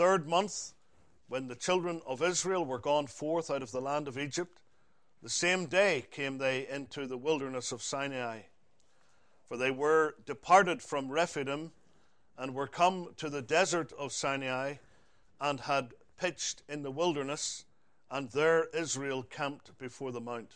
third month, when the children of Israel were gone forth out of the land of Egypt, the same day came they into the wilderness of Sinai. For they were departed from Rephidim, and were come to the desert of Sinai, and had pitched in the wilderness, and there Israel camped before the mount.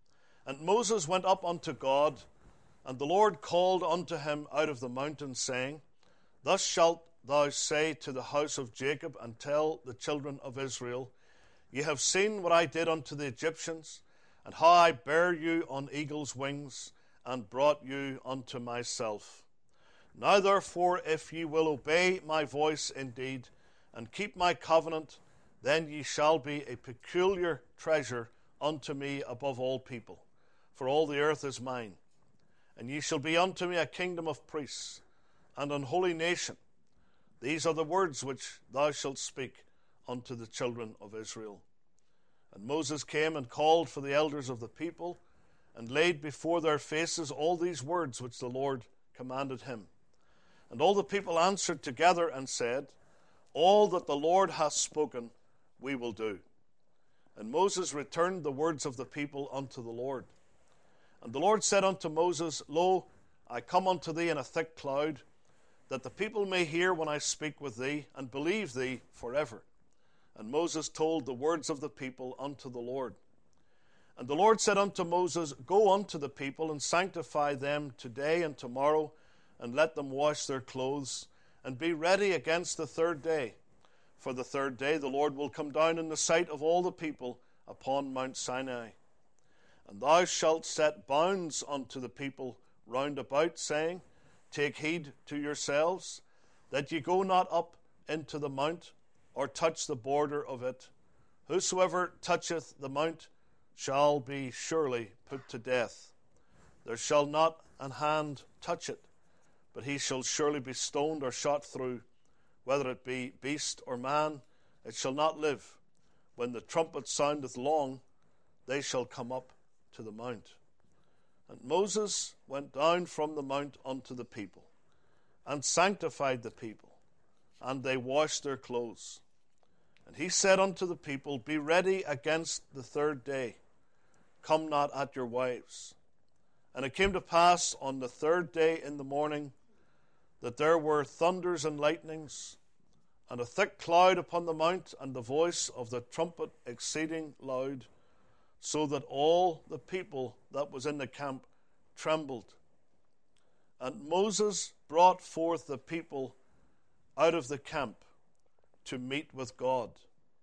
And Moses went up unto God, and the Lord called unto him out of the mountain, saying, Thus shalt thou say to the house of Jacob, and tell the children of Israel, Ye have seen what I did unto the Egyptians, and how I bare you on eagle's wings, and brought you unto myself. Now therefore, if ye will obey my voice indeed, and keep my covenant, then ye shall be a peculiar treasure unto me above all people, for all the earth is mine. And ye shall be unto me a kingdom of priests, and an holy nation. These are the words which thou shalt speak unto the children of Israel. And Moses came and called for the elders of the people, and laid before their faces all these words which the Lord commanded him. And all the people answered together and said, All that the Lord hath spoken, we will do. And Moses returned the words of the people unto the Lord. And the Lord said unto Moses, Lo, I come unto thee in a thick cloud, that the people may hear when I speak with thee, and believe thee forever. And Moses told the words of the people unto the Lord. And the Lord said unto Moses, Go unto the people, and sanctify them today and tomorrow, and let them wash their clothes, and be ready against the third day. For the third day the Lord will come down in the sight of all the people upon Mount Sinai. And thou shalt set bounds unto the people round about, saying, Take heed to yourselves, that ye go not up into the mount, or touch the border of it. Whosoever toucheth the mount shall be surely put to death. There shall not an hand touch it, but he shall surely be stoned or shot through. Whether it be beast or man, it shall not live. When the trumpet soundeth long, they shall come up to the mount. And Moses went down from the mount unto the people, and sanctified the people, and they washed their clothes. And he said unto the people, Be ready against the third day. Come not at your wives. And it came to pass on the third day in the morning, that there were thunders and lightnings, and a thick cloud upon the mount, and the voice of the trumpet exceeding loud, so that all the people that was in the camp trembled. And Moses brought forth the people out of the camp to meet with God.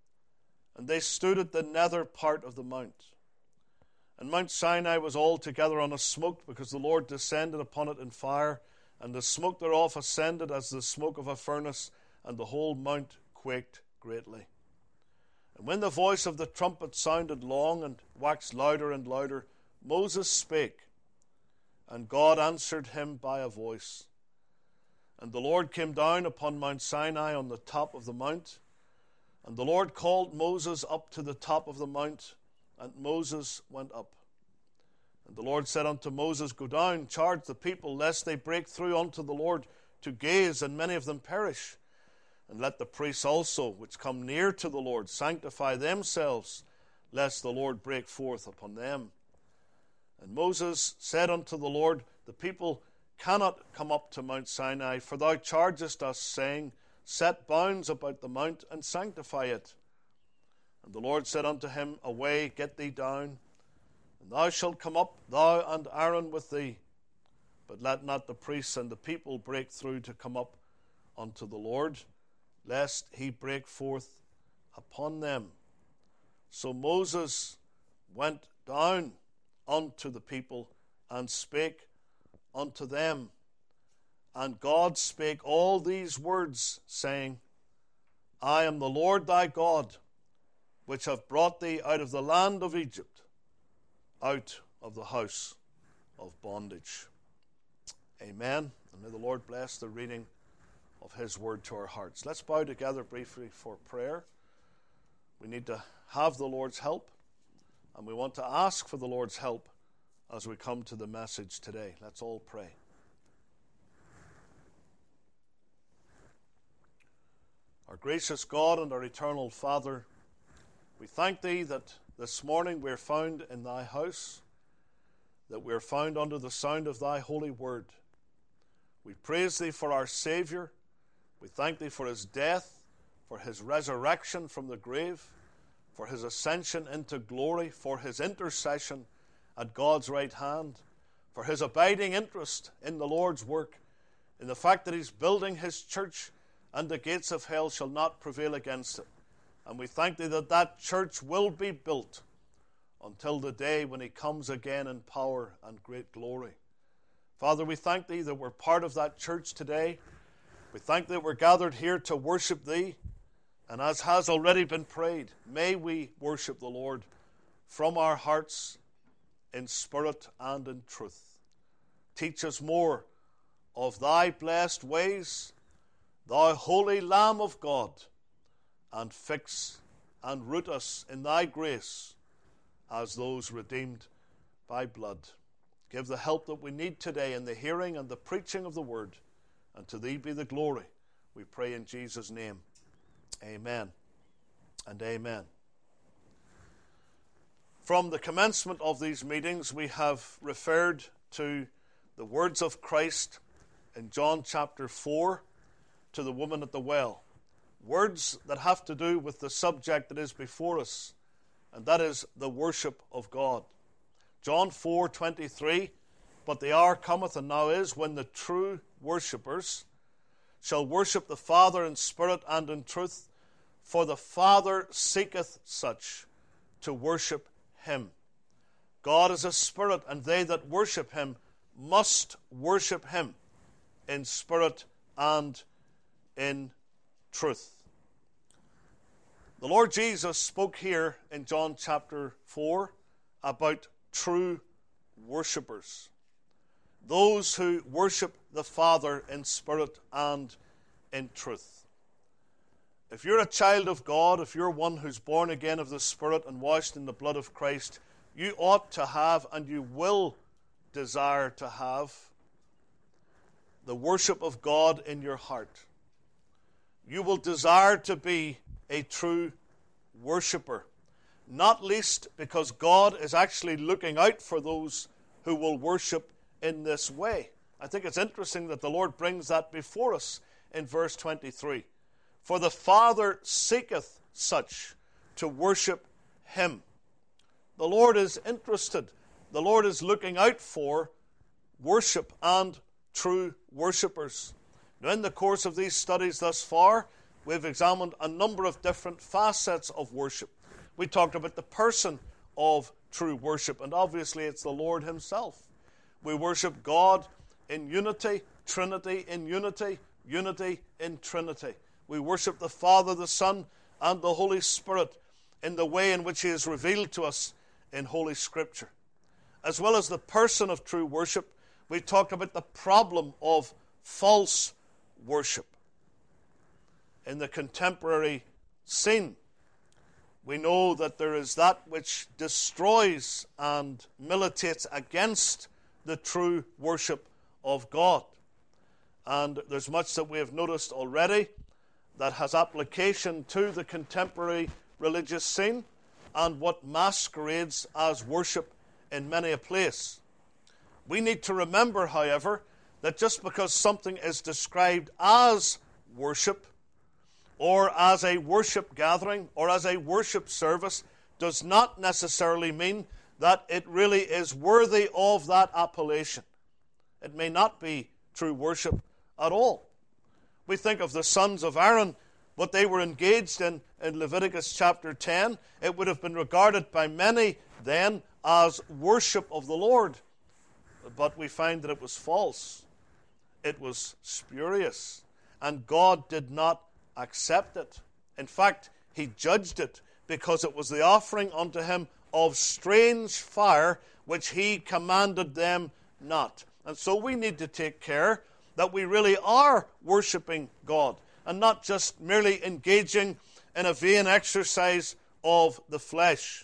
And they stood at the nether part of the mount. And Mount Sinai was altogether on a smoke, because the Lord descended upon it in fire, and the smoke thereof ascended as the smoke of a furnace, and the whole mount quaked greatly. And when the voice of the trumpet sounded long, and waxed louder and louder, Moses spake, and God answered him by a voice. And the Lord came down upon Mount Sinai on the top of the mount, and the Lord called Moses up to the top of the mount, and Moses went up. And the Lord said unto Moses, Go down, charge the people, lest they break through unto the Lord to gaze, and many of them perish. And let the priests also, which come near to the Lord, sanctify themselves, lest the Lord break forth upon them. And Moses said unto the Lord, The people cannot come up to Mount Sinai, for thou chargest us, saying, Set bounds about the mount, and sanctify it. And the Lord said unto him, Away, get thee down, and thou shalt come up, thou and Aaron with thee. But let not the priests and the people break through to come up unto the Lord, lest he break forth upon them. So Moses went down unto the people, and spake unto them. And God spake all these words, saying, I am the Lord thy God, which have brought thee out of the land of Egypt, out of the house of bondage. Amen. And may the Lord bless the reading of his word to our hearts. Let's bow together briefly for prayer. We need to have the Lord's help, and we want to ask for the Lord's help as we come to the message today. Let's all pray. Our gracious God and our eternal Father, we thank Thee that this morning we are found in Thy house, that we are found under the sound of Thy holy word. We praise Thee for our Saviour. We thank Thee for His death, for His resurrection from the grave, for His ascension into glory, for His intercession at God's right hand, for His abiding interest in the Lord's work, in the fact that He's building His church, and the gates of hell shall not prevail against it. And we thank Thee that that church will be built until the day when He comes again in power and great glory. Father, we thank Thee that we're part of that church today. We thank Thee that we're gathered here to worship Thee. And as has already been prayed, may we worship the Lord from our hearts in spirit and in truth. Teach us more of Thy blessed ways, Thou holy Lamb of God, and fix and root us in Thy grace as those redeemed by blood. Give the help that we need today in the hearing and the preaching of the word, and to Thee be the glory. We pray in Jesus' name. Amen and amen. From the commencement of these meetings, we have referred to the words of Christ in John chapter 4 to the woman at the well. Words that have to do with the subject that is before us, and that is the worship of God. John 4:23, but the hour cometh, and now is, when the true worshippers shall worship the Father in spirit and in truth, for the Father seeketh such to worship Him. God is a spirit, and they that worship Him must worship Him in spirit and in truth. The Lord Jesus spoke here in John chapter 4 about true worshippers, those who worship the Father in spirit and in truth. If you're a child of God, if you're one who's born again of the Spirit and washed in the blood of Christ, you ought to have, and you will desire to have, the worship of God in your heart. You will desire to be a true worshipper, not least because God is actually looking out for those who will worship in this way. I think it's interesting that the Lord brings that before us in verse 23. For the Father seeketh such to worship Him. The Lord is interested. The Lord is looking out for worship and true worshippers. Now, in the course of these studies thus far, we've examined a number of different facets of worship. We talked about the person of true worship, and obviously it's the Lord Himself. We worship God in unity, Trinity in unity, unity in Trinity. We worship the Father, the Son, and the Holy Spirit in the way in which He is revealed to us in Holy Scripture. As well as the person of true worship, we talked about the problem of false worship. In the contemporary scene, we know that there is that which destroys and militates against the true worship of God. And there's much that we have noticed already that has application to the contemporary religious scene and what masquerades as worship in many a place. We need to remember, however, that just because something is described as worship, or as a worship gathering, or as a worship service, does not necessarily mean that it really is worthy of that appellation. It may not be true worship at all. We think of the sons of Aaron, what they were engaged in Leviticus chapter 10. It would have been regarded by many then as worship of the Lord. But we find that it was false. It was spurious. And God did not accept it. In fact, He judged it because it was the offering unto Him of strange fire which He commanded them not. And so we need to take care that we really are worshiping God and not just merely engaging in a vain exercise of the flesh.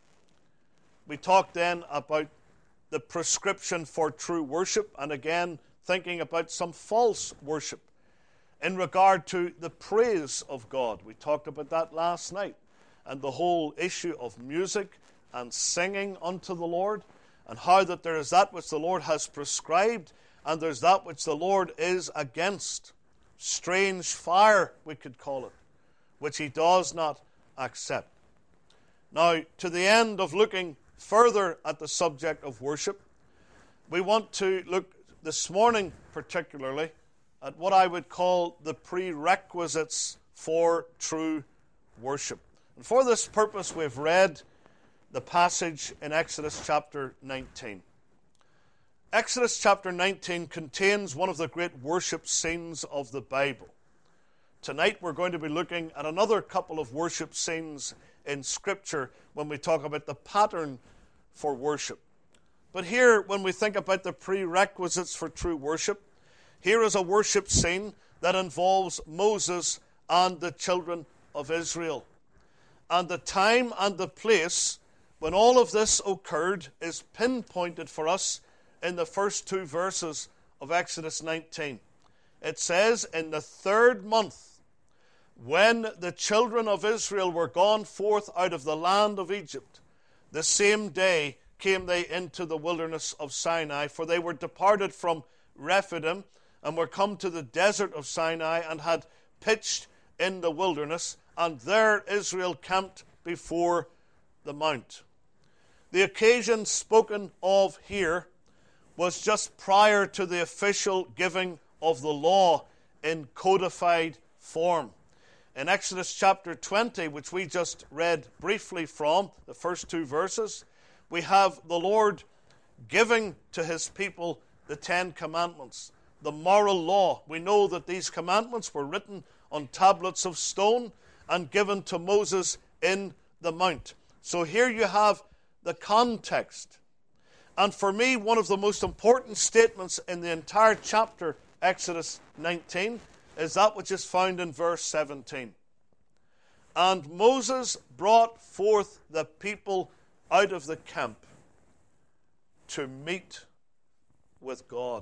We talked then about the prescription for true worship, and again thinking about some false worship. in regard to the praise of God. We talked about that last night, and the whole issue of music and singing unto the Lord, and how that there is that which the Lord has prescribed, and there's that which the Lord is against. Strange fire, we could call it, which he does not accept. Now, to the end of looking further at the subject of worship, we want to look this morning particularly at what I would call the prerequisites for true worship. And for this purpose, we've read the passage in Exodus chapter 19. Exodus chapter 19 contains one of the great worship scenes of the Bible. Tonight we're going to be looking at another couple of worship scenes in Scripture when we talk about the pattern for worship. But here, when we think about the prerequisites for true worship, here is a worship scene that involves Moses and the children of Israel. And the time and the place when all of this occurred is pinpointed for us in the first two verses of Exodus 19. It says, in the 3rd month, when the children of Israel were gone forth out of the land of Egypt, the same day came they into the wilderness of Sinai, for they were departed from Rephidim, and were come to the desert of Sinai, and had pitched in the wilderness, and there Israel camped before the mount. The occasion spoken of here was just prior to the official giving of the law in codified form. In Exodus chapter 20, which we just read briefly from, the first two verses, we have the Lord giving to his people the 10 Commandments, the moral law. We know that these commandments were written on tablets of stone and given to Moses in the mount. So here you have the context. And for me, one of the most important statements in the entire chapter, Exodus 19, is that which is found in verse 17. And Moses brought forth the people out of the camp to meet with God.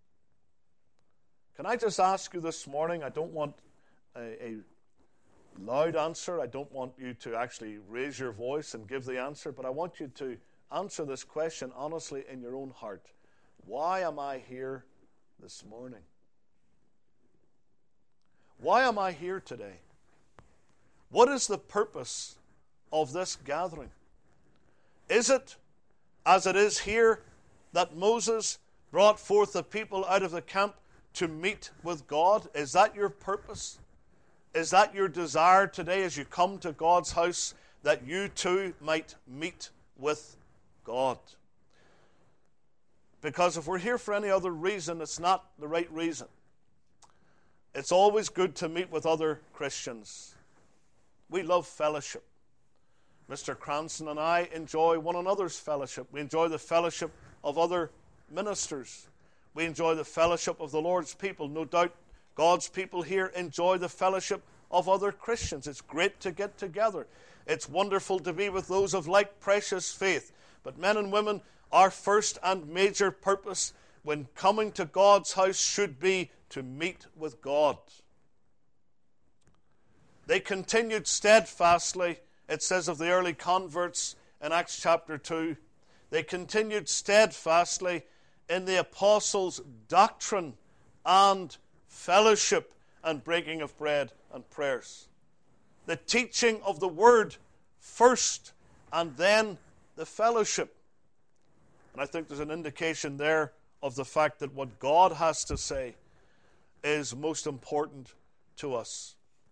Can I just ask you this morning, I don't want a loud answer. I don't want you to actually raise your voice and give the answer, but I want you to answer this question honestly in your own heart. Why am I here this morning? Why am I here today? What is the purpose of this gathering? Is it, as it is here, that Moses brought forth the people out of the camp to meet with God? Is that your purpose? Is that your desire today as you come to God's house, that you too might meet with God? Because if we're here for any other reason, it's not the right reason. It's always good to meet with other Christians. We love fellowship. Mr. Cranston and I enjoy one another's fellowship. We enjoy the fellowship of other ministers. We enjoy the fellowship of the Lord's people. No doubt God's people here enjoy the fellowship of other Christians. It's great to get together. It's wonderful to be with those of like precious faith. But men and women, our first and major purpose when coming to God's house should be to meet with God. They continued steadfastly, it says of the early converts in Acts chapter 2, they continued steadfastly in the apostles' doctrine and fellowship and breaking of bread and prayers. The teaching of the word first and then the fellowship. And I think there's an indication there of the fact that what God has to say is most important to us.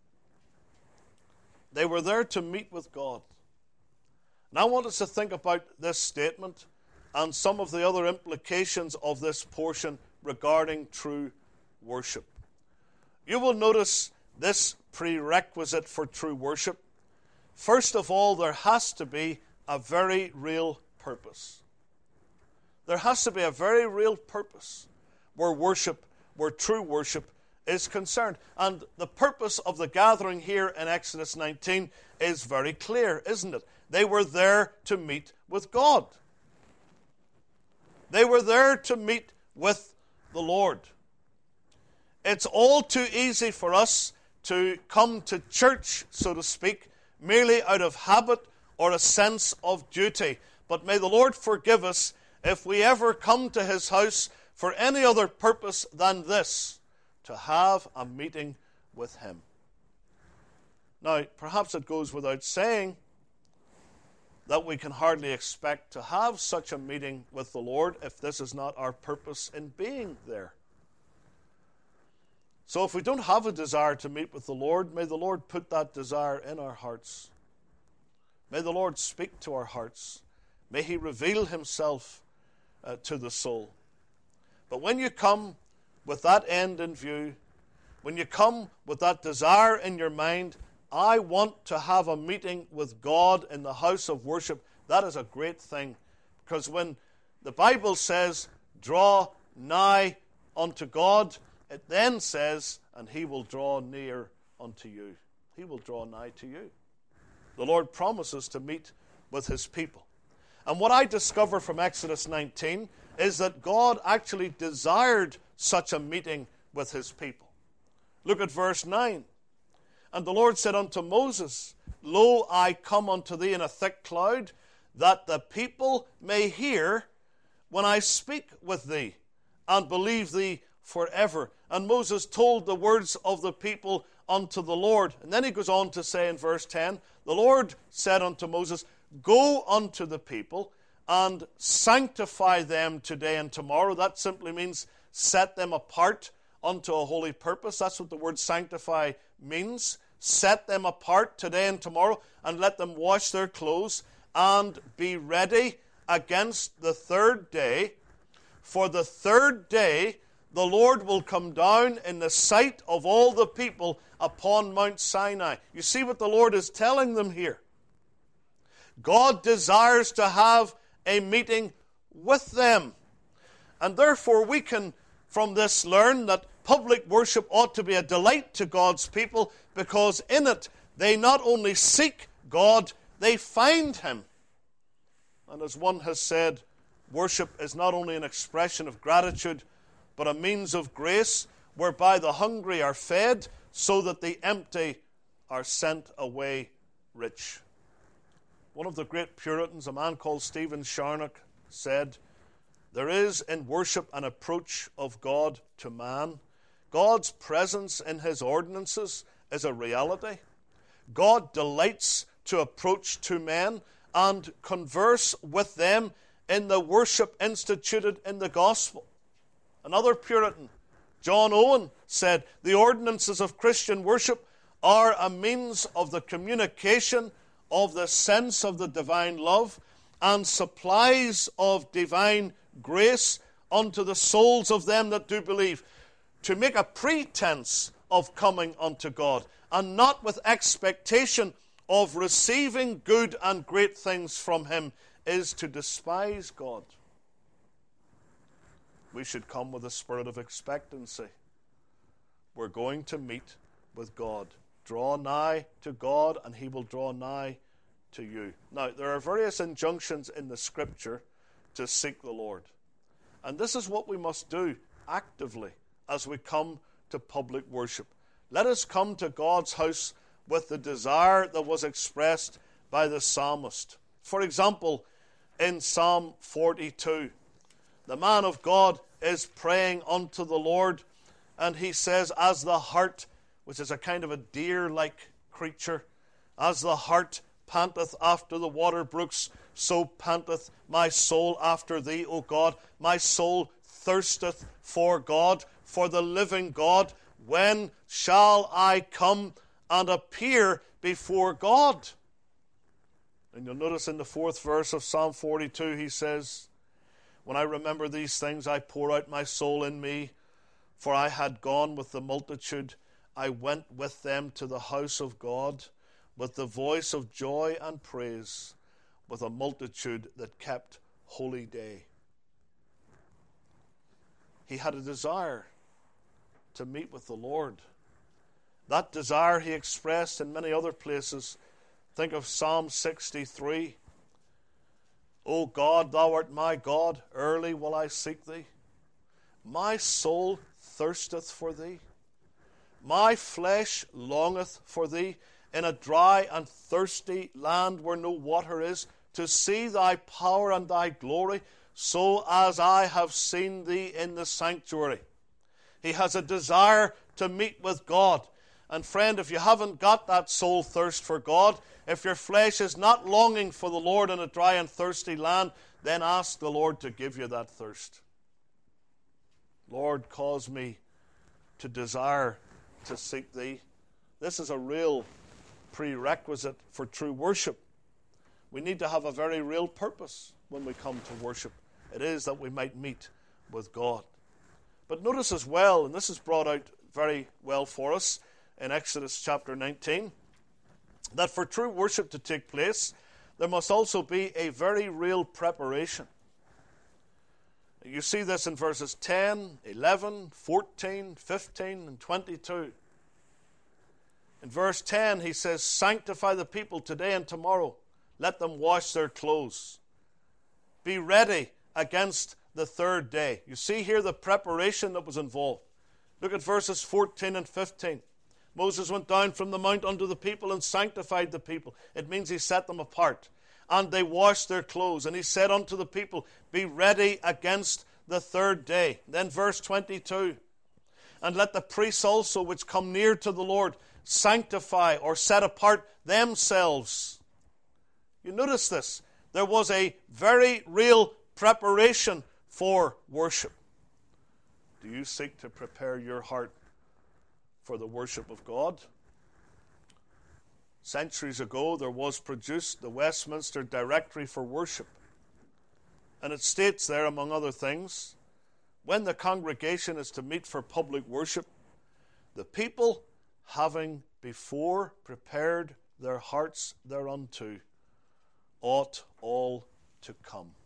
They were there to meet with God. And I want us to think about this statement and some of the other implications of this portion regarding true worship. You will notice this prerequisite for true worship. First of all, there has to be a very real purpose. There has to be a very real purpose where true worship is concerned. And the purpose of the gathering here in Exodus 19 is very clear, isn't it? They were there to meet with God. They were there to meet with the Lord. It's all too easy for us to come to church, so to speak, merely out of habit or a sense of duty. But may the Lord forgive us if we ever come to his house for any other purpose than this, to have a meeting with him. Now, perhaps it goes without saying that we can hardly expect to have such a meeting with the Lord if this is not our purpose in being there. So if we don't have a desire to meet with the Lord, may the Lord put that desire in our hearts. May the Lord speak to our hearts. May he reveal himself to the soul. But when you come with that end in view, when you come with that desire in your mind, I want to have a meeting with God in the house of worship, that is a great thing. Because when the Bible says, draw nigh unto God, it then says, and he will draw near unto you. He will draw nigh to you. The Lord promises to meet with his people. And what I discover from Exodus 19 is that God actually desired such a meeting with his people. Look at verse 9. And the Lord said unto Moses, Lo, I come unto thee in a thick cloud, that the people may hear when I speak with thee, and believe thee forever. And Moses told the words of the people unto the Lord. And then he goes on to say in verse 10, the Lord said unto Moses, Go unto the people, and sanctify them today and tomorrow. That simply means set them apart unto a holy purpose. That's what the word sanctify means. Set them apart today and tomorrow, and let them wash their clothes, and be ready against the third day. For the third day the Lord will come down in the sight of all the people upon Mount Sinai. You see what the Lord is telling them here. God desires to have a meeting with them. And therefore we can from this learn that public worship ought to be a delight to God's people, because in it they not only seek God, they find him. And as one has said, worship is not only an expression of gratitude, but a means of grace, whereby the hungry are fed, so that the empty are sent away rich. One of the great Puritans, a man called Stephen Charnock, said, There is in worship an approach of God to man. God's presence in his ordinances is a reality. God delights to approach to men and converse with them in the worship instituted in the gospel. Another Puritan, John Owen, said, The ordinances of Christian worship are a means of the communication of the sense of the divine love, and supplies of divine grace unto the souls of them that do believe, to make a pretense of coming unto God, and not with expectation of receiving good and great things from him, is to despise God. We should come with a spirit of expectancy. We're going to meet with God. Draw nigh to God, and he will draw nigh to you. Now, there are various injunctions in the Scripture to seek the Lord. And this is what we must do actively as we come to public worship. Let us come to God's house with the desire that was expressed by the psalmist. For example, in Psalm 42, the man of God is praying unto the Lord, and he says, As the hart, which is a kind of a deer-like creature, as the hart panteth after the water brooks, so panteth my soul after thee, O God. My soul thirsteth for God, for the living God. When shall I come and appear before God? And you'll notice in the 4th verse of Psalm 42, he says, When I remember these things, I pour out my soul in me, for I had gone with the multitude. I went with them to the house of God, with the voice of joy and praise, with a multitude that kept holy day. He had a desire to meet with the Lord. That desire he expressed in many other places. Think of Psalm 63. O God, thou art my God, early will I seek thee. My soul thirsteth for thee. My flesh longeth for thee in a dry and thirsty land where no water is, to see thy power and thy glory, so as I have seen thee in the sanctuary. He has a desire to meet with God. And friend, if you haven't got that soul thirst for God, if your flesh is not longing for the Lord in a dry and thirsty land, then ask the Lord to give you that thirst. Lord, cause me to desire to seek thee. This is a real prerequisite for true worship. We need to have a very real purpose when we come to worship. It is that we might meet with God. But notice as well, and this is brought out very well for us in Exodus chapter 19, that for true worship to take place, there must also be a very real preparation. You see this in verses 10, 11, 14, 15, and 22. In verse 10, he says, "Sanctify the people today and tomorrow. Let them wash their clothes. Be ready against the third day." You see here the preparation that was involved. Look at verses 14 and 15. Moses went down from the mount unto the people and sanctified the people. It means he set them apart. And they washed their clothes. And he said unto the people, "Be ready against the third day." Then verse 22. "And let the priests also which come near to the Lord sanctify or set apart themselves." You notice this. There was a very real preparation for worship. Do you seek to prepare your heart for the worship of God? Centuries ago, there was produced the Westminster Directory for Worship. And it states there, among other things, when the congregation is to meet for public worship, the people, having before prepared their hearts thereunto, ought all to come.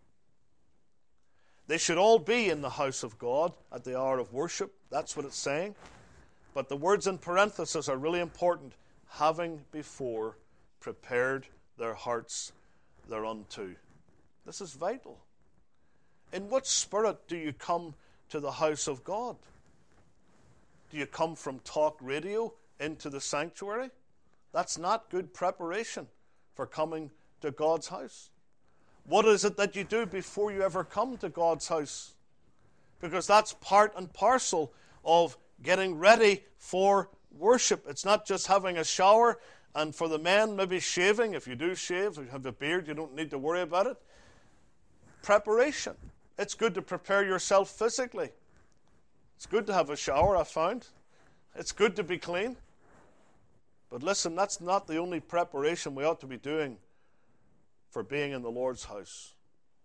They should all be in the house of God at the hour of worship. That's what it's saying. But the words in parenthesis are really important. Having before prepared their hearts thereunto. This is vital. In what spirit do you come to the house of God? Do you come from talk radio into the sanctuary? That's not good preparation for coming to God's house. What is it that you do before you ever come to God's house? Because that's part and parcel of getting ready for worship. It's not just having a shower, and for the men, maybe shaving. If you do shave, if you have a beard, you don't need to worry about it. Preparation. It's good to prepare yourself physically. It's good to have a shower, I found. It's good to be clean. But listen, that's not the only preparation we ought to be doing for being in the Lord's house.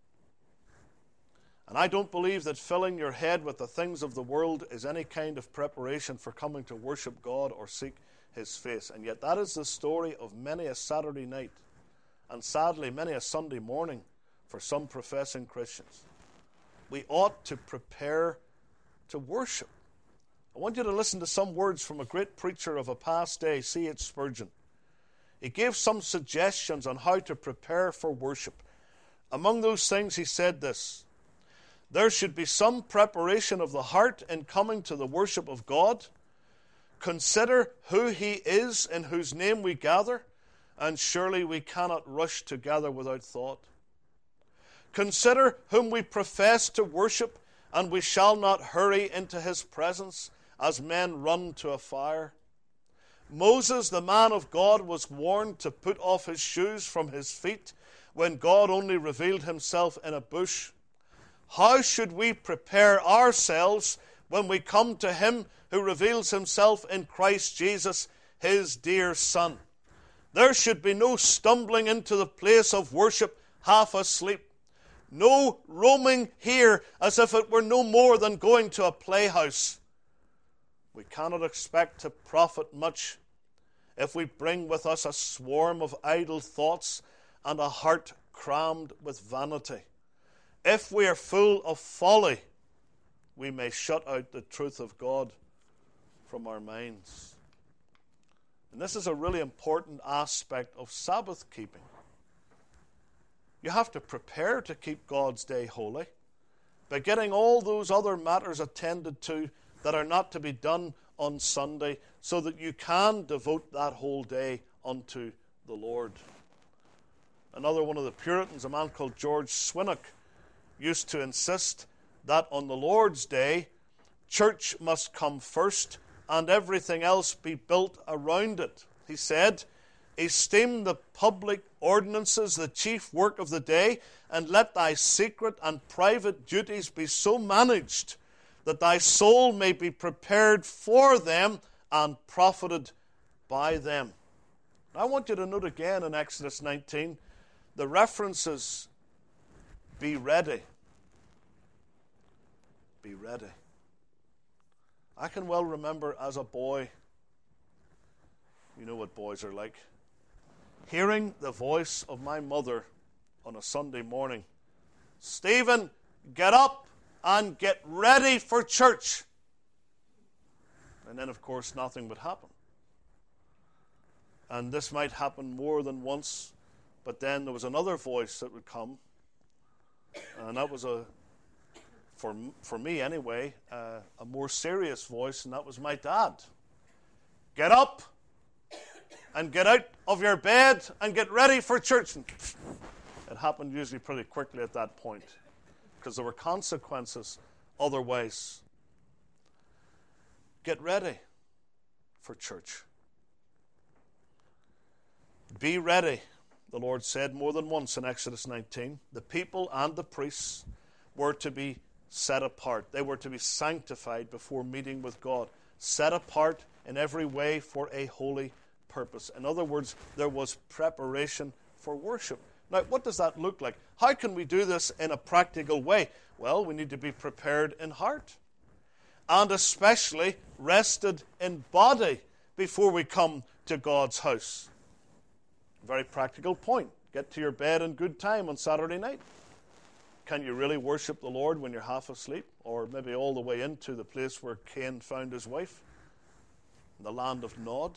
And I don't believe that filling your head with the things of the world is any kind of preparation for coming to worship God or seek His face. And yet that is the story of many a Saturday night, and sadly many a Sunday morning for some professing Christians. We ought to prepare to worship. I want you to listen to some words from a great preacher of a past day, C.H. Spurgeon. He gave some suggestions on how to prepare for worship. Among those things he said this: there should be some preparation of the heart in coming to the worship of God. Consider who He is in whose name we gather, and surely we cannot rush to gather without thought. Consider whom we profess to worship, and we shall not hurry into His presence as men run to a fire. Moses, the man of God, was warned to put off his shoes from his feet when God only revealed Himself in a bush. How should we prepare ourselves when we come to Him who reveals Himself in Christ Jesus, His dear Son? There should be no stumbling into the place of worship half asleep. No roaming here as if it were no more than going to a playhouse. We cannot expect to profit much if we bring with us a swarm of idle thoughts and a heart crammed with vanity. If we are full of folly, we may shut out the truth of God from our minds. And this is a really important aspect of Sabbath keeping. You have to prepare to keep God's day holy by getting all those other matters attended to that are not to be done on Sunday so that you can devote that whole day unto the Lord. Another one of the Puritans, a man called George Swinnock, used to insist that on the Lord's Day, church must come first and everything else be built around it. He said, "Esteem the public ordinances the chief work of the day, and let thy secret and private duties be so managed that thy soul may be prepared for them and profited by them." I want you to note again in Exodus 19, the references, be ready. Be ready. I can well remember as a boy, you know what boys are like, hearing the voice of my mother on a Sunday morning. "Stephen, get up and get ready for church." And then, of course, nothing would happen. And this might happen more than once, but then there was another voice that would come, and that was for me anyway, a more serious voice, and that was my dad. "Get up and get out of your bed and get ready for church." And it happened usually pretty quickly at that point because there were consequences otherwise. Get ready for church. Be ready, the Lord said more than once in Exodus 19. The people and the priests were to be set apart. They were to be sanctified before meeting with God, set apart in every way for a holy purpose. In other words, there was preparation for worship. Now, what does that look like? How can we do this in a practical way? Well, we need to be prepared in heart, and especially rested in body before we come to God's house. Very practical point. Get to your bed in good time on Saturday night. Can you really worship the Lord when you're half asleep? Or maybe all the way into the place where Cain found his wife, in the land of Nod?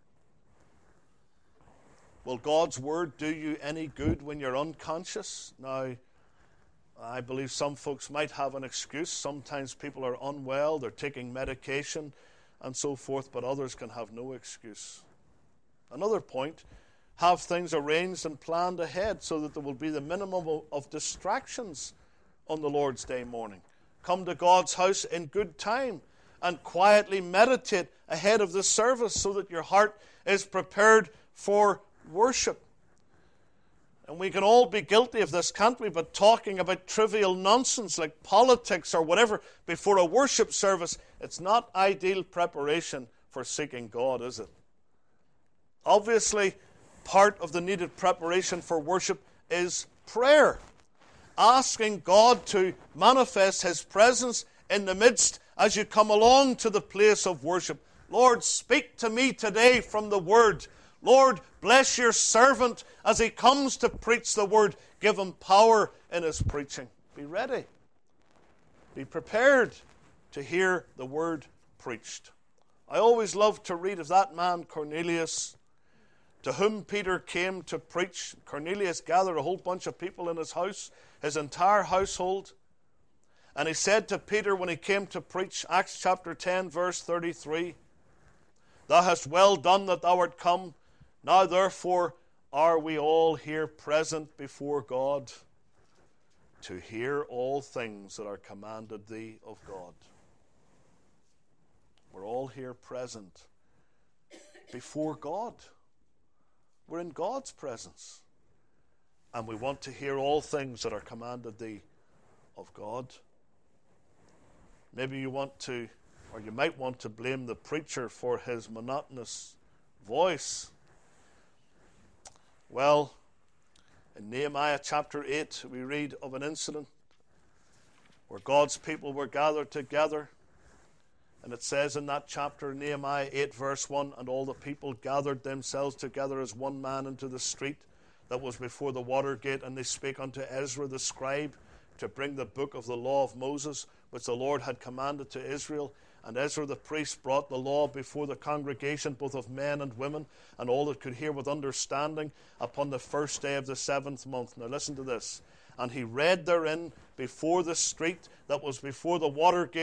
Will God's word do you any good when you're unconscious? Now, I believe some folks might have an excuse. Sometimes people are unwell, they're taking medication and so forth, but others can have no excuse. Another point, have things arranged and planned ahead so that there will be the minimum of distractions on the Lord's Day morning. Come to God's house in good time and quietly meditate ahead of the service so that your heart is prepared for worship. And we can all be guilty of this, can't we? But talking about trivial nonsense like politics or whatever before a worship service, it's not ideal preparation for seeking God, is it? Obviously, part of the needed preparation for worship is prayer. Asking God to manifest His presence in the midst as you come along to the place of worship. Lord, speak to me today from the Word. Lord, bless your servant as he comes to preach the Word. Give him power in his preaching. Be ready. Be prepared to hear the Word preached. I always love to read of that man Cornelius, to whom Peter came to preach. Cornelius gathered a whole bunch of people in his house, his entire household. And he said to Peter when he came to preach, Acts chapter 10, verse 33, "Thou hast well done that thou art come. Now therefore are we all here present before God to hear all things that are commanded thee of God." We're all here present before God. We're in God's presence. And we want to hear all things that are commanded thee of God. Maybe you want to, or you might want to blame the preacher for his monotonous voice. Well, in Nehemiah chapter 8, we read of an incident where God's people were gathered together. And it says in that chapter, Nehemiah 8, verse 1, "And all the people gathered themselves together as one man into the street that was before the water gate, and they spake unto Ezra the scribe to bring the book of the law of Moses, which the Lord had commanded to Israel. And Ezra the priest brought the law before the congregation, both of men and women, and all that could hear with understanding, upon the first day of the 7th month." Now listen to this. "And he read therein before the street that was before the water gate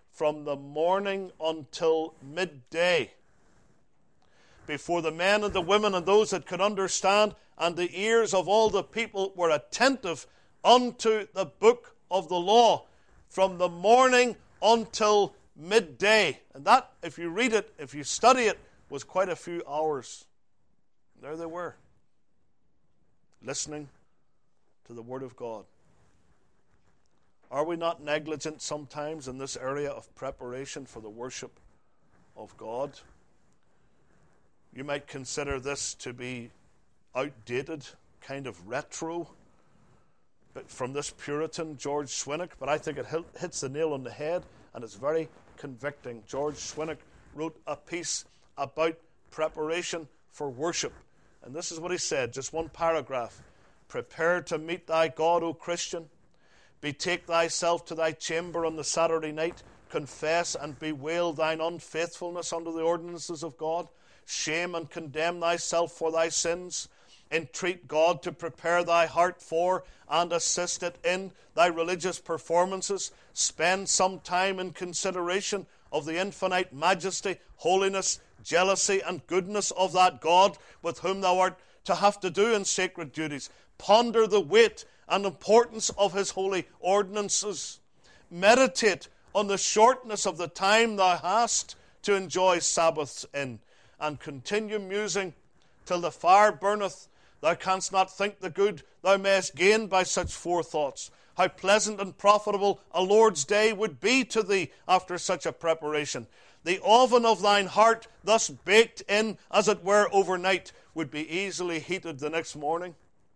from the morning until midday, before the men and the women and those that could understand, and the ears of all the people were attentive unto the book of the law, from the morning until midday. And that, if you read it, if you study it, was quite a few hours. There they were, listening to the Word of God. Are we not negligent sometimes in this area of preparation for the worship of God? You might consider this to be outdated, kind of retro, but from this Puritan, George Swinnock, but I think it hits the nail on the head, and it's very convicting. George Swinnock wrote a piece about preparation for worship, and this is what he said, just one paragraph. Prepare to meet thy God, O Christian. Betake thyself to thy chamber on the Saturday night. Confess and bewail thine unfaithfulness unto the ordinances of God. Shame and condemn thyself for thy sins. Entreat God to prepare thy heart for and assist it in thy religious performances. Spend some time in consideration of the infinite majesty, holiness, jealousy, and goodness of that God with whom thou art to have to do in sacred duties. Ponder the weight and importance of his holy ordinances. Meditate on the shortness of the time thou hast to enjoy Sabbaths in, and continue musing till the fire burneth. Thou canst not think the good thou mayest gain by such forethoughts. How pleasant and profitable a Lord's day would be to thee after such a preparation. The oven of thine heart, thus baked in, as it were, overnight, would be easily heated the next morning.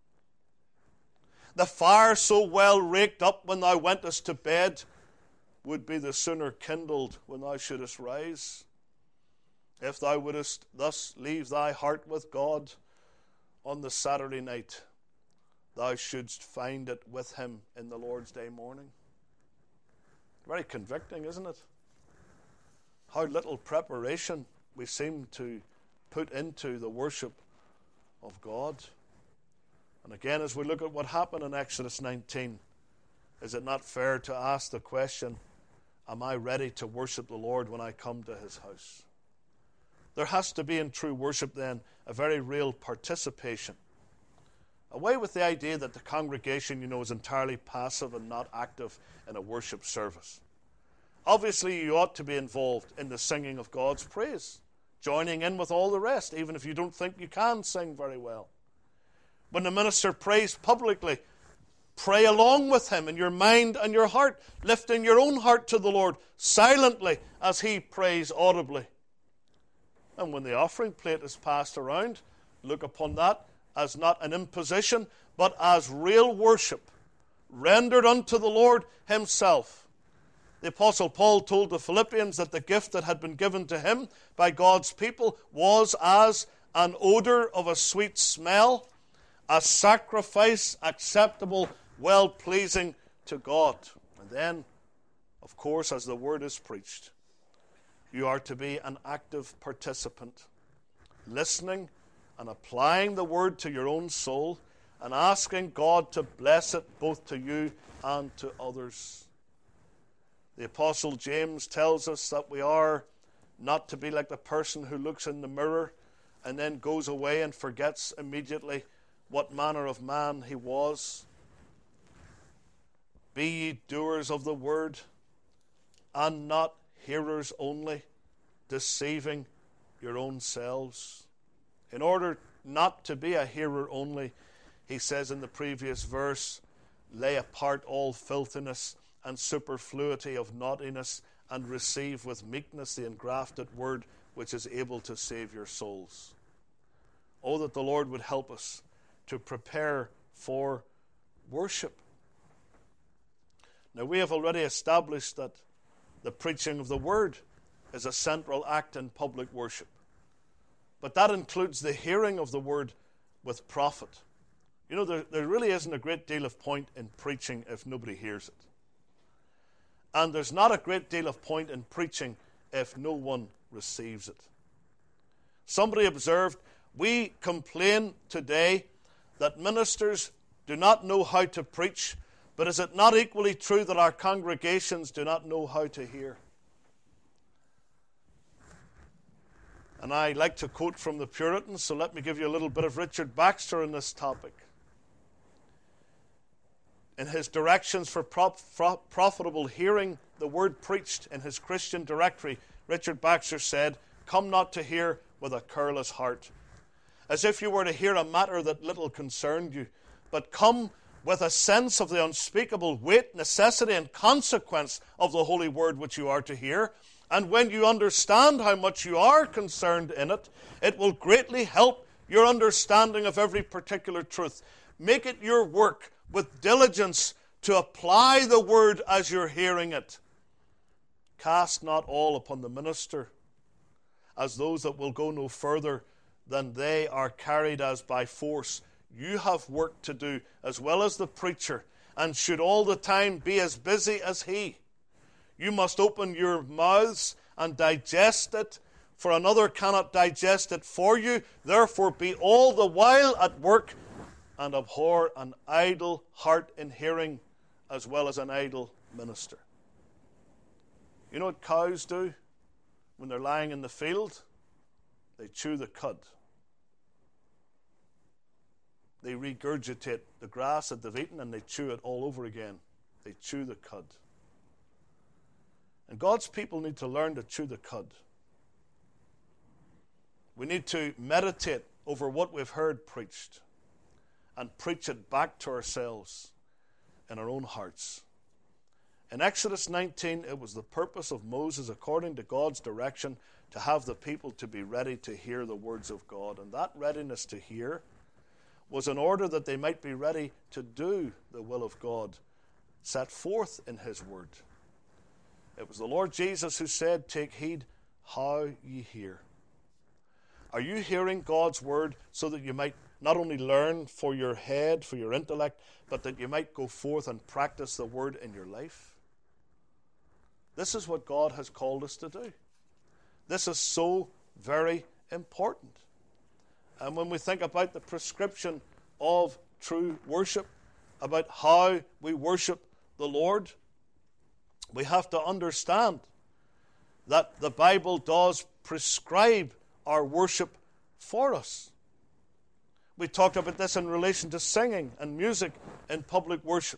The fire so well raked up when thou wentest to bed would be the sooner kindled when thou shouldest rise. If thou wouldest thus leave thy heart with God on the Saturday night, thou shouldst find it with him in the Lord's day morning. Very convicting, isn't it? How little preparation we seem to put into the worship of God. And again, as we look at what happened in Exodus 19, is it not fair to ask the question, am I ready to worship the Lord when I come to his house? There has to be in true worship then a very real participation. Away with the idea that the congregation, is entirely passive and not active in a worship service. Obviously, you ought to be involved in the singing of God's praise, joining in with all the rest, even if you don't think you can sing very well. When the minister prays publicly, pray along with him in your mind and your heart, lifting your own heart to the Lord silently as he prays audibly. And when the offering plate is passed around, look upon that as not an imposition, but as real worship, rendered unto the Lord himself. The Apostle Paul told the Philippians that the gift that had been given to him by God's people was as an odor of a sweet smell, a sacrifice acceptable, well-pleasing to God. And then, of course, as the word is preached, you are to be an active participant, listening and applying the word to your own soul and asking God to bless it both to you and to others. The Apostle James tells us that we are not to be like the person who looks in the mirror and then goes away and forgets immediately what manner of man he was. Be ye doers of the word, and not hearers only, deceiving your own selves. In order not to be a hearer only, he says in the previous verse, lay apart all filthiness and superfluity of naughtiness, and receive with meekness the engrafted word which is able to save your souls. Oh, that the Lord would help us to prepare for worship. Now, we have already established that the preaching of the word is a central act in public worship. But that includes the hearing of the word with profit. There really isn't a great deal of point in preaching if nobody hears it. And there's not a great deal of point in preaching if no one receives it. Somebody observed, we complain today that ministers do not know how to preach, but is it not equally true that our congregations do not know how to hear? And I like to quote from the Puritans, so let me give you a little bit of Richard Baxter on this topic. In his directions for profitable hearing the word preached in his Christian directory, Richard Baxter said, "Come not to hear with a careless heart, as if you were to hear a matter that little concerned you, but come with a sense of the unspeakable weight, necessity, and consequence of the holy word which you are to hear. And when you understand how much you are concerned in it, it will greatly help your understanding of every particular truth. Make it your work with diligence to apply the word as you're hearing it. Cast not all upon the minister, as those that will go no further than they are carried as by force. You have work to do as well as the preacher, and should all the time be as busy as he. You must open your mouths and digest it, for another cannot digest it for you. Therefore be all the while at work, and abhor an idle heart in hearing as well as an idle minister." You know what cows do when they're lying in the field? They chew the cud. They regurgitate the grass that they've eaten and they chew it all over again. They chew the cud. And God's people need to learn to chew the cud. We need to meditate over what we've heard preached and preach it back to ourselves in our own hearts. In Exodus 19, it was the purpose of Moses, according to God's direction, to have the people to be ready to hear the words of God. And that readiness to hear was in order that they might be ready to do the will of God set forth in his word. It was the Lord Jesus who said, "Take heed how ye hear." Are you hearing God's word so that you might not only learn for your head, for your intellect, but that you might go forth and practice the word in your life? This is what God has called us to do. This is so very important. And when we think about the prescription of true worship, about how we worship the Lord, we have to understand that the Bible does prescribe our worship for us. We talked about this in relation to singing and music in public worship.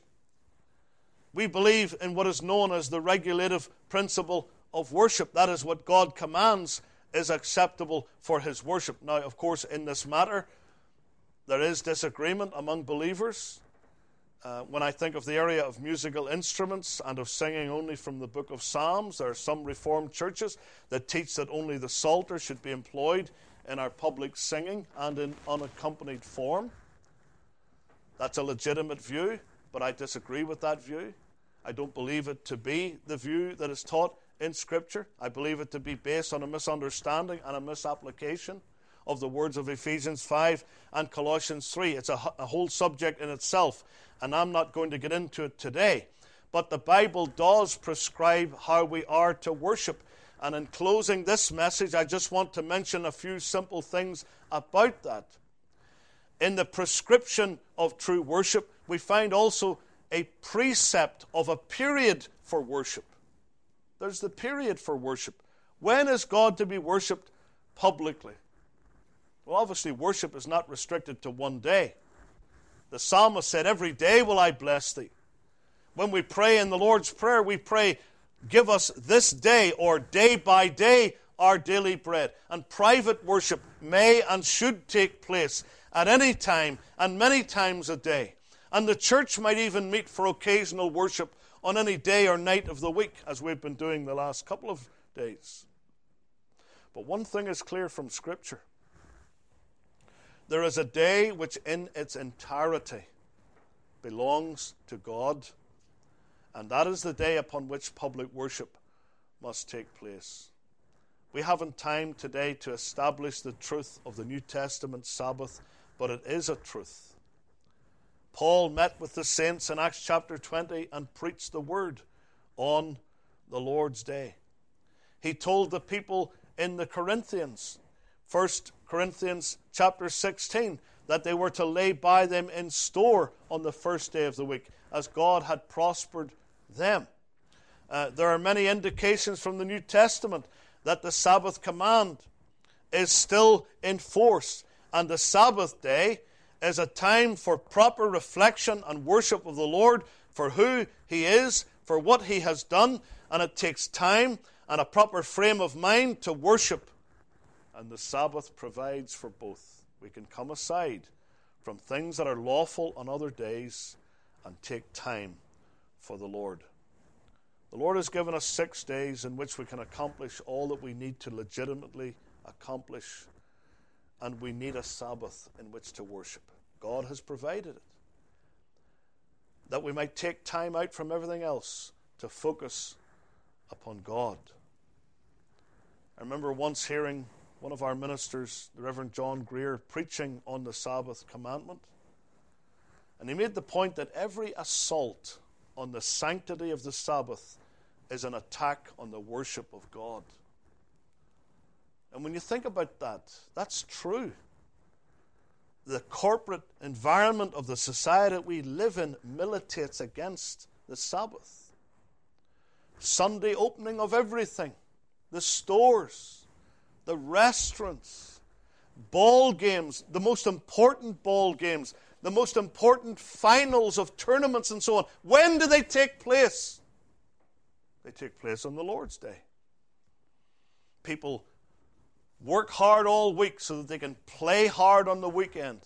We believe in what is known as the regulative principle of worship. That is what God commands is acceptable for his worship. Now, of course, in this matter, there is disagreement among believers. When I think of the area of musical instruments and of singing only from the book of Psalms, there are some Reformed churches that teach that only the Psalter should be employed in our public singing and in unaccompanied form. That's a legitimate view, but I disagree with that view. I don't believe it to be the view that is taught in Scripture. I believe it to be based on a misunderstanding and a misapplication of the words of Ephesians 5 and Colossians 3. It's a whole subject in itself, and I'm not going to get into it today. But the Bible does prescribe how we are to worship. And in closing this message, I just want to mention a few simple things about that. In the prescription of true worship, we find also a precept of a period for worship. There's the period for worship. When is God to be worshipped publicly? Well, obviously, worship is not restricted to one day. The psalmist said, "Every day will I bless thee." When we pray in the Lord's Prayer, we pray, "Give us this day," or "day by day, our daily bread." And private worship may and should take place at any time and many times a day. And the church might even meet for occasional worship on any day or night of the week, as we've been doing the last couple of days. But one thing is clear from Scripture. There is a day which in its entirety belongs to God, and that is the day upon which public worship must take place. We haven't time today to establish the truth of the New Testament Sabbath, but it is a truth. Paul met with the saints in Acts chapter 20 and preached the word on the Lord's day. He told the people in the Corinthians, 1 Corinthians chapter 16, that they were to lay by them in store on the first day of the week, as God had prospered them. There are many indications from the New Testament that the Sabbath command is still in force. And the Sabbath day is a time for proper reflection and worship of the Lord for who He is, for what He has done, and it takes time and a proper frame of mind to worship. And the Sabbath provides for both. We can come aside from things that are lawful on other days and take time for the Lord. The Lord has given us 6 days in which we can accomplish all that we need to legitimately accomplish, and we need a Sabbath in which to worship. God has provided it, that we might take time out from everything else to focus upon God. I remember once hearing one of our ministers, the Reverend John Greer, preaching on the Sabbath commandment, and he made the point that every assault on the sanctity of the Sabbath is an attack on the worship of God. And when you think about that, that's true. The corporate environment of the society that we live in militates against the Sabbath. Sunday opening of everything, the stores, the restaurants, ball games, the most important ball games, the most important finals of tournaments and so on. When do they take place? They take place on the Lord's Day. People work hard all week so that they can play hard on the weekend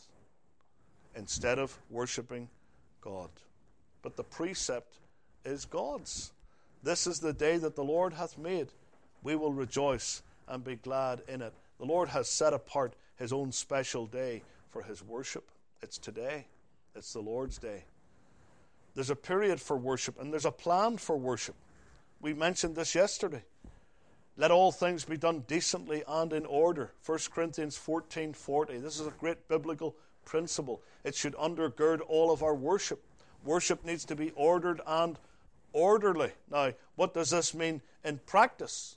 instead of worshiping God. But the precept is God's. This is the day that the Lord hath made. We will rejoice and be glad in it. The Lord has set apart His own special day for His worship. It's today. It's the Lord's Day. There's a period for worship, and there's a plan for worship. We mentioned this yesterday. Let all things be done decently and in order. 1 Corinthians 14:40. This is a great biblical principle. It should undergird all of our worship. Worship needs to be ordered and orderly. Now, what does this mean in practice?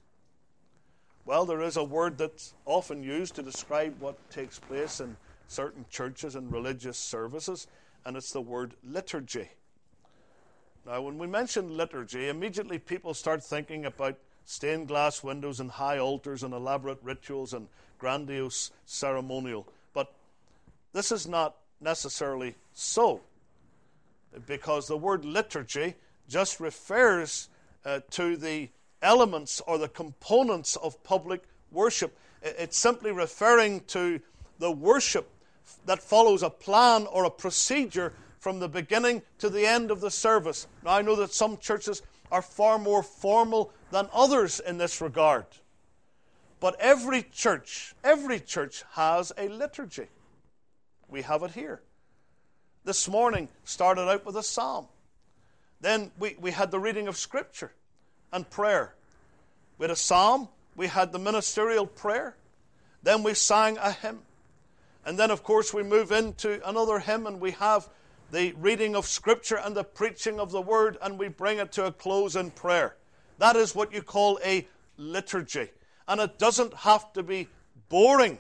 Well, there is a word that's often used to describe what takes place in certain churches and religious services, and it's the word liturgy. Now, when we mention liturgy, immediately people start thinking about stained glass windows and high altars and elaborate rituals and grandiose ceremonial. But this is not necessarily so, because the word liturgy just refers to the elements or the components of public worship. It's simply referring to the worship that follows a plan or a procedure from the beginning to the end of the service. Now, I know that some churches are far more formal than others in this regard. But every church has a liturgy. We have it here. This morning started out with a psalm. Then we had the reading of Scripture and prayer. We had a psalm. We had the ministerial prayer. Then we sang a hymn. And then, of course, we move into another hymn and we have the reading of Scripture and the preaching of the Word, and we bring it to a close in prayer. That is what you call a liturgy. And it doesn't have to be boring.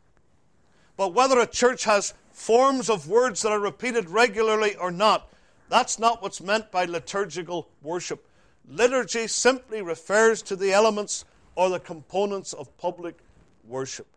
But whether a church has forms of words that are repeated regularly or not, that's not what's meant by liturgical worship. Liturgy simply refers to the elements or the components of public worship.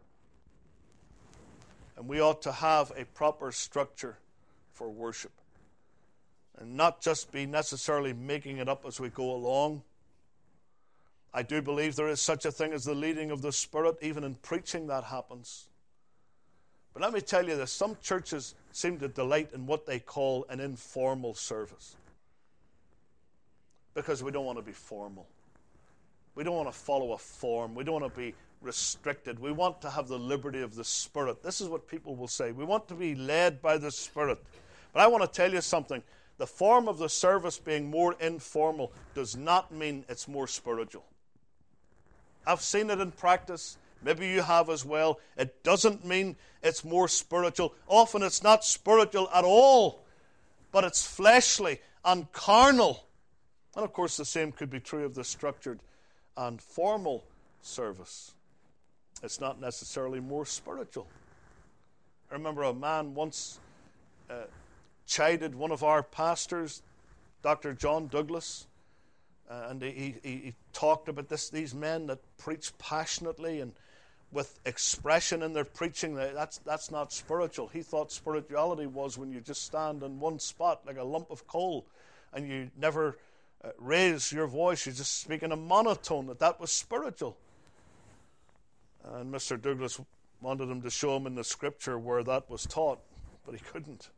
And we ought to have a proper structure for worship, and not just be necessarily making it up as we go along. I do believe there is such a thing as the leading of the Spirit. Even in preaching that happens. But let me tell you this, some churches seem to delight in what they call an informal service, because we don't want to be formal. We don't want to follow a form. We don't want to be restricted. We want to have the liberty of the Spirit. This is what people will say. We want to be led by the Spirit. But I want to tell you something. The form of the service being more informal does not mean it's more spiritual. I've seen it in practice. Maybe you have as well. It doesn't mean it's more spiritual. Often it's not spiritual at all, but it's fleshly and carnal. And of course the same could be true of the structured and formal service. It's not necessarily more spiritual. I remember a man once chided one of our pastors, Dr. John Douglas, and he talked about these men that preach passionately and with expression in their preaching, that's not spiritual. He thought spirituality was when you just stand in one spot like a lump of coal and you never raise your voice, you just speak in a monotone, that was spiritual. And Mr. Douglas wanted him to show him in the scripture where that was taught, but he couldn't.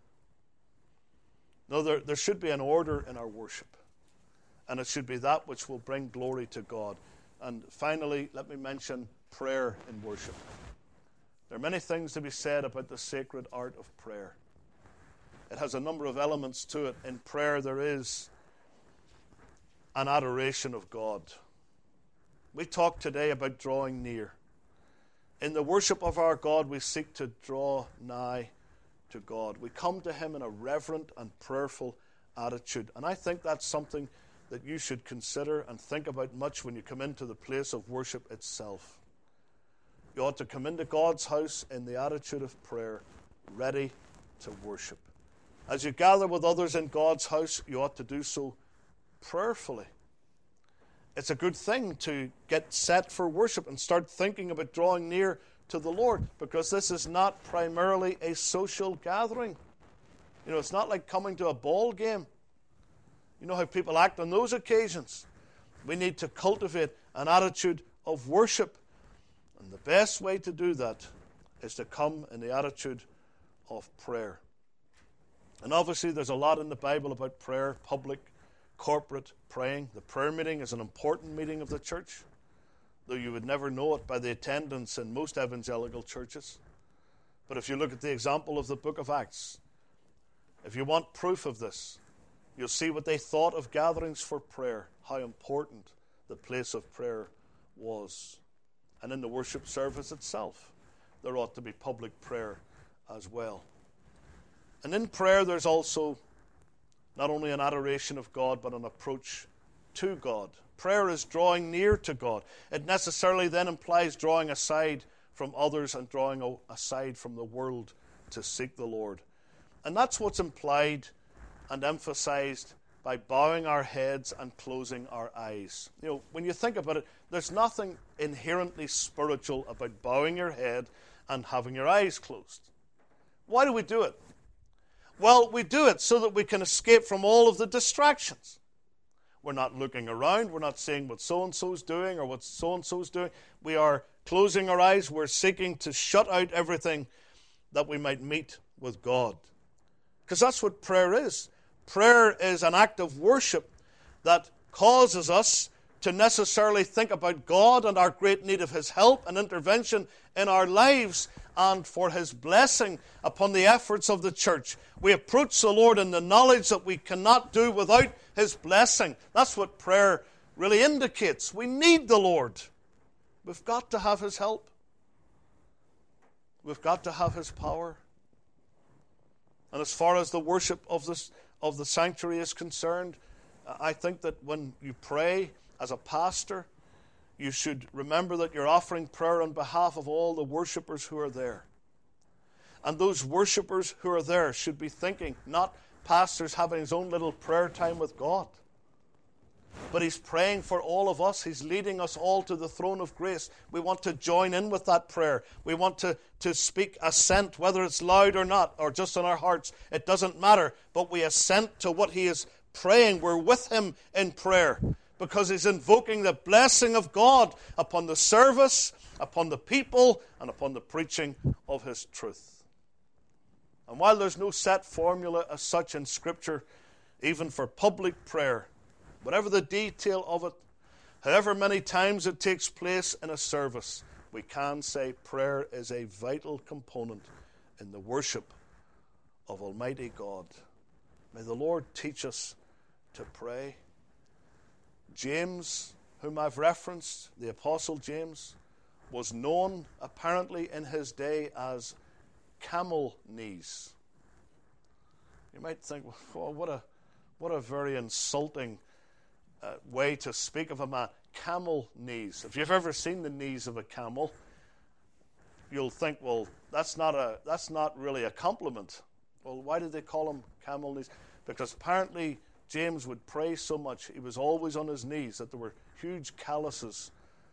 No, there should be an order in our worship, and it should be that which will bring glory to God. And finally, let me mention prayer in worship. There are many things to be said about the sacred art of prayer. It has a number of elements to it. In prayer, there is an adoration of God. We talk today about drawing near. In the worship of our God, we seek to draw nigh to God. We come to Him in a reverent and prayerful attitude. And I think that's something that you should consider and think about much when you come into the place of worship itself. You ought to come into God's house in the attitude of prayer, ready to worship. As you gather with others in God's house, you ought to do so prayerfully. It's a good thing to get set for worship and start thinking about drawing near to the Lord, because this is not primarily a social gathering. You know, it's not like coming to a ball game. You know how people act on those occasions. We need to cultivate an attitude of worship. And the best way to do that is to come in the attitude of prayer. And obviously there's a lot in the Bible about prayer, public, corporate praying. The prayer meeting is an important meeting of the church, though you would never know it by the attendance in most evangelical churches. But if you look at the example of the book of Acts, if you want proof of this, you'll see what they thought of gatherings for prayer, how important the place of prayer was. And in the worship service itself, there ought to be public prayer as well. And in prayer, there's also not only an adoration of God, but an approach to God. Prayer is drawing near to God. It necessarily then implies drawing aside from others and drawing aside from the world to seek the Lord. And that's what's implied and emphasized by bowing our heads and closing our eyes. You know, when you think about it, there's nothing inherently spiritual about bowing your head and having your eyes closed. Why do we do it? Well, we do it so that we can escape from all of the distractions. We're not looking around. We're not seeing what so-and-so's doing or what so-and-so's doing. We are closing our eyes. We're seeking to shut out everything that we might meet with God. Because that's what prayer is. Prayer is an act of worship that causes us to necessarily think about God and our great need of His help and intervention in our lives and for His blessing upon the efforts of the church. We approach the Lord in the knowledge that we cannot do without His blessing. That's what prayer really indicates. We need the Lord. We've got to have His help. We've got to have His power. And as far as the worship of the sanctuary is concerned, I think that when you pray as a pastor, you should remember that you're offering prayer on behalf of all the worshipers who are there. And those worshipers who are there should be thinking, not pastors having his own little prayer time with God, but he's praying for all of us. He's leading us all to the throne of grace. We want to join in with that prayer. We want to speak assent, whether it's loud or not, or just in our hearts. It doesn't matter, but we assent to what he is praying. We're with him in prayer because he's invoking the blessing of God upon the service, upon the people, and upon the preaching of his truth. And while there's no set formula as such in Scripture, even for public prayer, whatever the detail of it, however many times it takes place in a service, we can say prayer is a vital component in the worship of Almighty God. May the Lord teach us to pray. James, whom I've referenced, the Apostle James, was known apparently in his day as camel knees. You might think, well, what a very insulting way to speak of a man. Camel knees. If you've ever seen the knees of a camel, you'll think, well, that's not really a compliment. Well, why did they call him camel knees? Because apparently James would pray so much, he was always on his knees, that there were huge calluses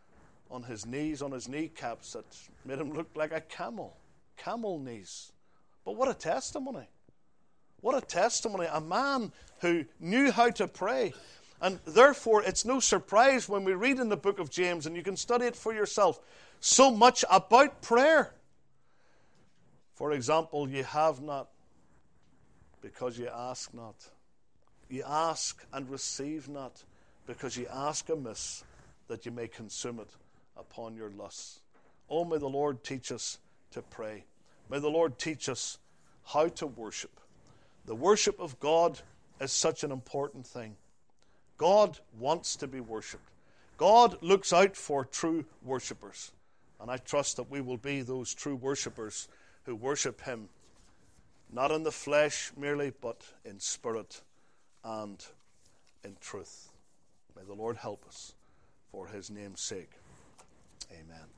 on his knees, on his kneecaps, that made him look like a camel knees. But what a testimony. What a testimony. A man who knew how to pray. And therefore, it's no surprise when we read in the book of James, and you can study it for yourself, so much about prayer. For example, ye have not because ye ask not. Ye ask and receive not because ye ask amiss, that ye may consume it upon your lusts. Oh, may the Lord teach us to pray. May the Lord teach us how to worship. The worship of God is such an important thing. God wants to be worshipped. God looks out for true worshippers. And I trust that we will be those true worshippers who worship him, not in the flesh merely, but in spirit and in truth. May the Lord help us for his name's sake. Amen.